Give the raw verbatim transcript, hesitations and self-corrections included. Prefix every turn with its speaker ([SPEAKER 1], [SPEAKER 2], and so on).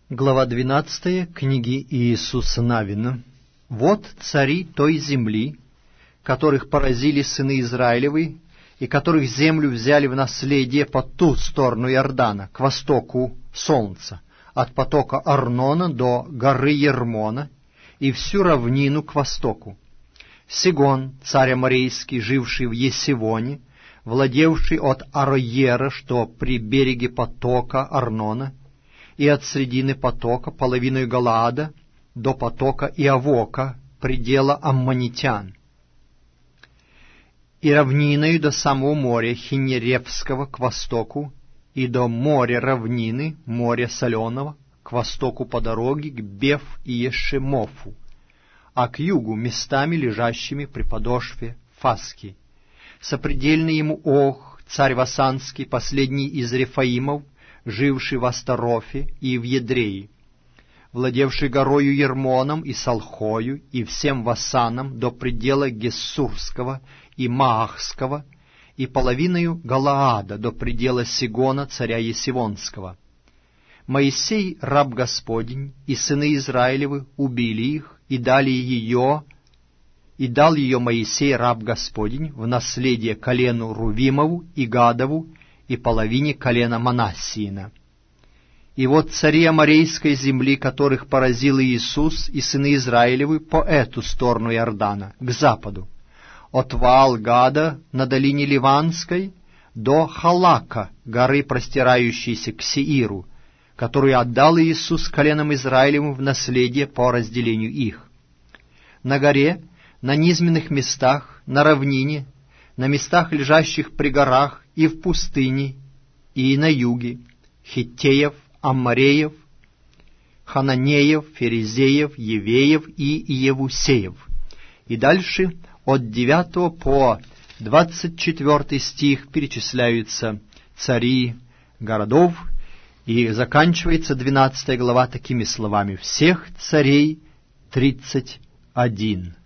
[SPEAKER 1] Глава двенадцатая книги Иисуса Навина. «Вот цари той земли, которых поразили сыны Израилевы, и которых землю взяли в наследие по ту сторону Иордана, к востоку солнца, от потока Арнона до горы Ермона, и всю равнину к востоку. Сигон, царь аморейский, живший в Есивоне, владевший от Ароера, что при береге потока Арнона, и от средины потока половиной Галаада до потока Иавока, предела аммонитян, и равниною до самого моря Хинеревского к востоку, и до моря равнины, моря соленого, к востоку по дороге к Беф и Ешемофу, а к югу местами, лежащими при подошве Фаски. Сопредельный ему Ох, царь Васанский, последний из Рефаимов, живший в Астарофе и в Едрее, владевший горою Ермоном и Салхою и всем Васаном до предела Гессурского и Маахского, и половиною Галаада до предела Сигона, царя Есивонского. Моисей, раб Господень, и сыны Израилевы убили их, и дали ее, и дал ее Моисей, раб Господень, в наследие колену Рувимову и Гадову, и половине колена Манассиина. И вот цари аморейской земли, которых поразил Иисус и сыны Израилевы по эту сторону Иордана, к западу, от Ваал-Гада на долине Ливанской до Халака, горы, простирающейся к Сеиру, которую отдал Иисус коленам Израилевым в наследие по разделению их. На горе, на низменных местах, на равнине, на местах, лежащих при горах, и в пустыне, и на юге, Хиттеев, Аммореев, Хананеев, Ферезеев, Евеев и Иевусеев. И дальше от девятого по двадцать четвертый стих перечисляются цари городов, и заканчивается двенадцатая глава такими словами: «Всех царей тридцать один».